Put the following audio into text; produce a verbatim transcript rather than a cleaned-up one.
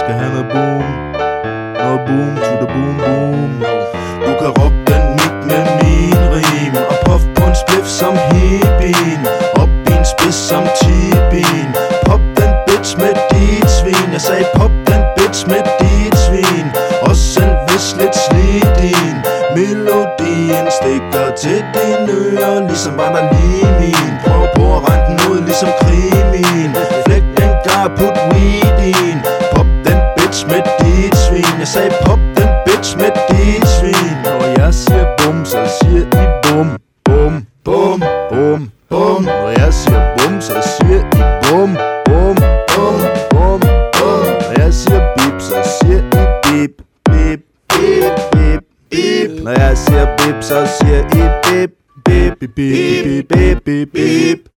skal have noget boom. Noget boom to the boom boom. Du kan rocke den mic med min rim, og puff på en spliff som hippien, op i en spids som tibin. Pop den bitch med dit svin. Jeg sagde pop den bitch med dit svin. Og selv hvis lidt slidin, melodien stikker til dine ører, ligesom var der lige min. Prøv på at regne den ud ligesom krimin. Flæk den klar, put weed in. Pop den bitch med dit svin. Jeg sagde pop den bitch med dit svin. Når jeg siger bum, så siger I bum. Bum, bum, bum, bum. Når jeg siger bum, så siger I bum. Bum, bum, bum, bum. Når jeg siger bip, så siger I bip. Bip, bip, bip, bip. Når jeg siger bip, så siger I bip. Bip, bip, bip, bip, bip, bip.